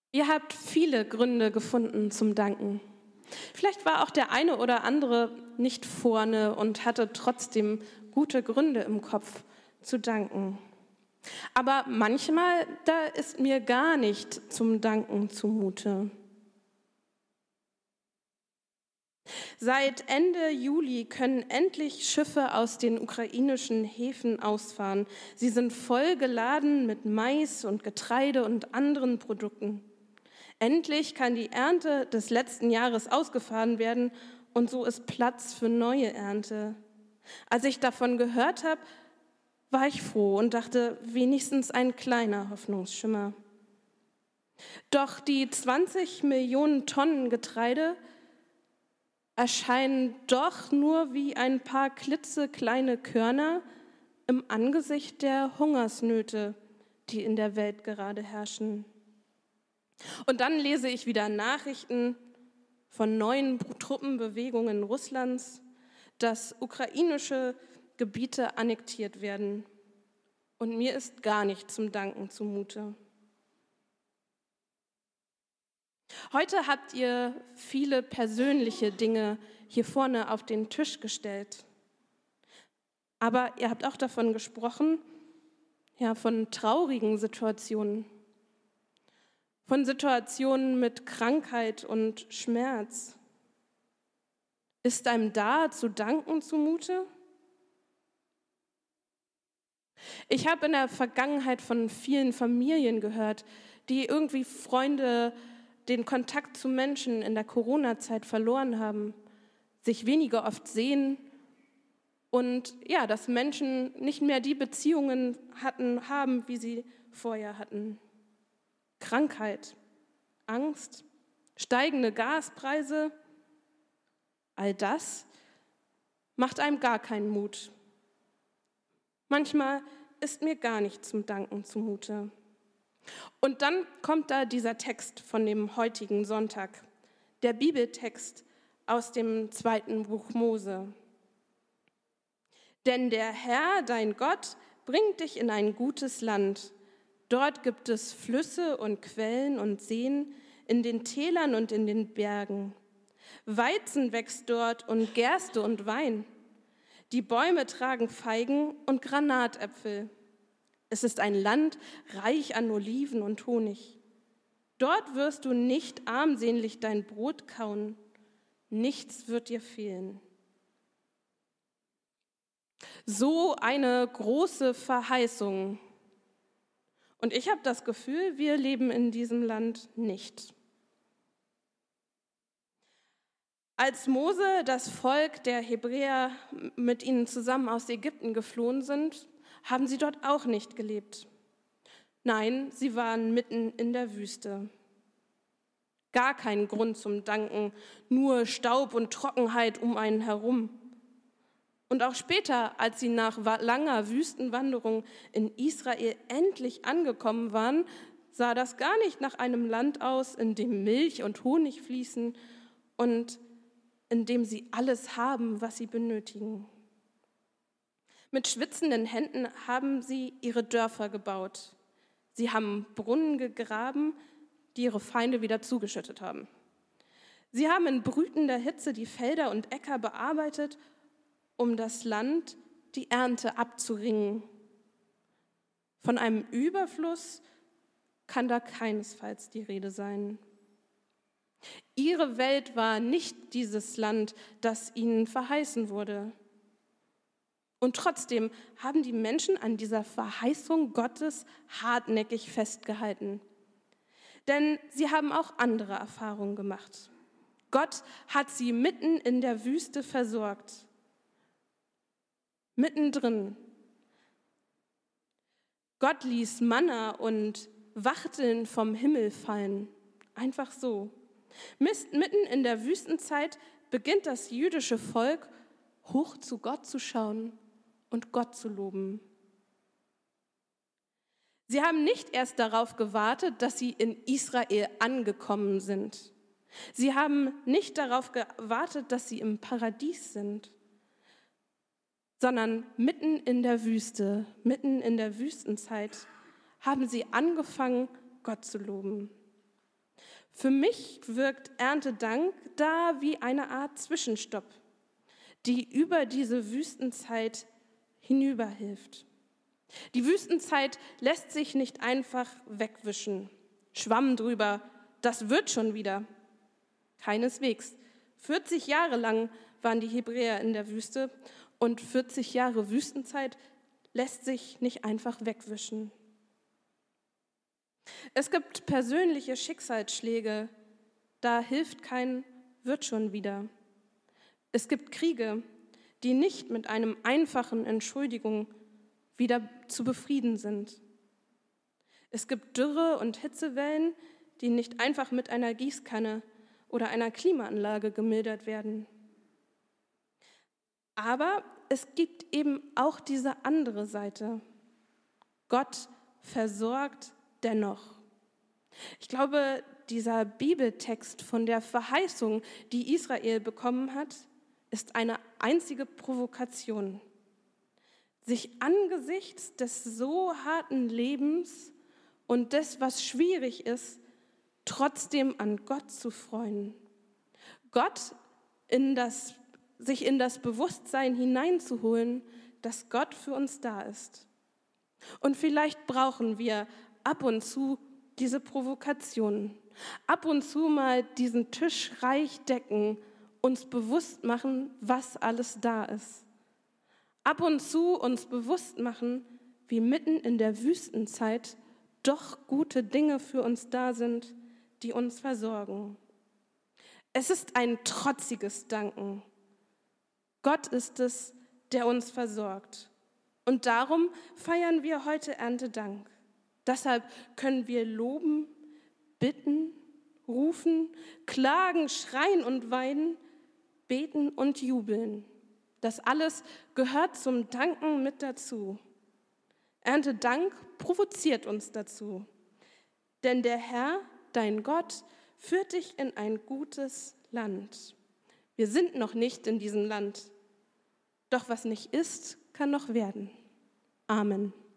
Ihr habt viele Gründe gefunden zum Danken. Vielleicht war auch der eine oder andere nicht vorne und hatte trotzdem gute Gründe im Kopf zu danken. Aber manchmal, da ist mir gar nicht zum Danken zumute. Seit Ende Juli können endlich Schiffe aus den ukrainischen Häfen ausfahren. Sie sind voll geladen mit Mais und Getreide und anderen Produkten. Endlich kann die Ernte des letzten Jahres ausgefahren werden und so ist Platz für neue Ernte. Als ich davon gehört habe, war ich froh und dachte, wenigstens ein kleiner Hoffnungsschimmer. Doch die 20 Millionen Tonnen Getreide erscheinen doch nur wie ein paar klitzekleine Körner im Angesicht der Hungersnöte, die in der Welt gerade herrschen. Und dann lese ich wieder Nachrichten von neuen Truppenbewegungen Russlands, dass ukrainische Gebiete annektiert werden. Und mir ist gar nicht zum Danken zumute. Heute habt ihr viele persönliche Dinge hier vorne auf den Tisch gestellt. Aber ihr habt auch davon gesprochen, ja, von traurigen Situationen. Von Situationen mit Krankheit und Schmerz. Ist einem da zu danken zumute? Ich habe in der Vergangenheit von vielen Familien gehört, die irgendwie Freunde, den Kontakt zu Menschen in der Corona-Zeit verloren haben, sich weniger oft sehen und ja, dass Menschen nicht mehr die Beziehungen haben, wie sie vorher hatten. Krankheit, Angst, steigende Gaspreise, all das macht einem gar keinen Mut. Manchmal ist mir gar nicht zum Danken zumute. Und dann kommt da dieser Text von dem heutigen Sonntag, der Bibeltext aus dem 2. Buch Mose. Denn der Herr, dein Gott, bringt dich in ein gutes Land. Dort gibt es Flüsse und Quellen und Seen in den Tälern und in den Bergen. Weizen wächst dort und Gerste und Wein. Die Bäume tragen Feigen und Granatäpfel. Es ist ein Land reich an Oliven und Honig. Dort wirst du nicht armsehnlich dein Brot kauen. Nichts wird dir fehlen. So eine große Verheißung. Und ich habe das Gefühl, wir leben in diesem Land nicht. Als Mose, das Volk der Hebräer mit ihnen zusammen aus Ägypten geflohen sind, haben sie dort auch nicht gelebt. Nein, sie waren mitten in der Wüste. Gar kein Grund zum Danken, nur Staub und Trockenheit um einen herum. Und auch später, als sie nach langer Wüstenwanderung in Israel endlich angekommen waren, sah das gar nicht nach einem Land aus, in dem Milch und Honig fließen und in dem sie alles haben, was sie benötigen. Mit schwitzenden Händen haben sie ihre Dörfer gebaut. Sie haben Brunnen gegraben, die ihre Feinde wieder zugeschüttet haben. Sie haben in brütender Hitze die Felder und Äcker bearbeitet, um das Land, die Ernte abzuringen. Von einem Überfluss kann da keinesfalls die Rede sein. Ihre Welt war nicht dieses Land, das ihnen verheißen wurde. Und trotzdem haben die Menschen an dieser Verheißung Gottes hartnäckig festgehalten. Denn sie haben auch andere Erfahrungen gemacht. Gott hat sie mitten in der Wüste versorgt. Mittendrin. Gott ließ Manna und Wachteln vom Himmel fallen. Einfach so. Mitten in der Wüstenzeit beginnt das jüdische Volk, hoch zu Gott zu schauen und Gott zu loben. Sie haben nicht erst darauf gewartet, dass sie in Israel angekommen sind. Sie haben nicht darauf gewartet, dass sie im Paradies sind, sondern mitten in der Wüste, mitten in der Wüstenzeit haben sie angefangen, Gott zu loben. Für mich wirkt Erntedank da wie eine Art Zwischenstopp, die über diese Wüstenzeit hinüberhilft. Die Wüstenzeit lässt sich nicht einfach wegwischen. Schwamm drüber, das wird schon wieder. Keineswegs. 40 Jahre lang waren die Hebräer in der Wüste und 40 Jahre Wüstenzeit lässt sich nicht einfach wegwischen. Es gibt persönliche Schicksalsschläge, da hilft kein wird schon wieder. Es gibt Kriege, die nicht mit einem einfachen Entschuldigung wieder zu befrieden sind. Es gibt Dürre und Hitzewellen, die nicht einfach mit einer Gießkanne oder einer Klimaanlage gemildert werden. Aber es gibt eben auch diese andere Seite. Gott versorgt dennoch. Ich glaube, dieser Bibeltext von der Verheißung, die Israel bekommen hat, ist eine einzige Provokation. Sich angesichts des so harten Lebens und des, was schwierig ist, trotzdem an Gott zu freuen. Gott sich in das Bewusstsein hineinzuholen, dass Gott für uns da ist. Und vielleicht brauchen wir ab und zu diese Provokationen. Ab und zu mal diesen Tisch reich decken, uns bewusst machen, was alles da ist. Ab und zu uns bewusst machen, wie mitten in der Wüstenzeit doch gute Dinge für uns da sind, die uns versorgen. Es ist ein trotziges Danken. Gott ist es, der uns versorgt. Und darum feiern wir heute Erntedank. Deshalb können wir loben, bitten, rufen, klagen, schreien und weinen, beten und jubeln. Das alles gehört zum Danken mit dazu. Erntedank provoziert uns dazu. Denn der Herr, dein Gott, führt dich in ein gutes Land. Wir sind noch nicht in diesem Land. Doch was nicht ist, kann noch werden. Amen.